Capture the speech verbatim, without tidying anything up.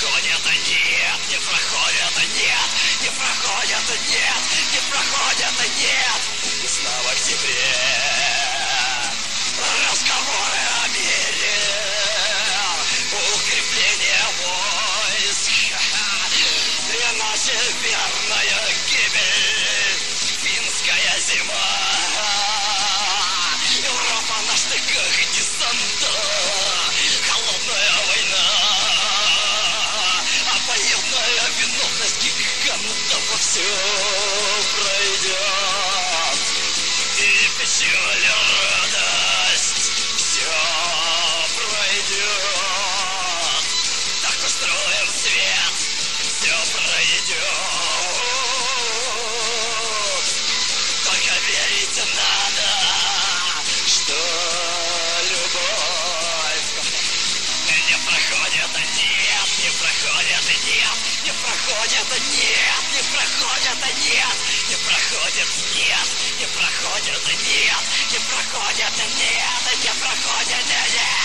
проходят, нет, не проходят, нет, не проходят, нет, не проходят, нет. И снова к тебе разговоры о мире, укрепление войск, иначе верная гибель, финская зима, Европа на штыках десанта, холодная война, обоюдная виновность гигантов, все пройдет, и печаль, и радость, все пройдет, так устроен свет, все пройдет, только верить надо, что любовь не проходит, нет, не проходит, нет, не проходит, нет, не проходит, нет, не проходит, нет, не проходит, нет, не проходит, нет, не проходит, нет.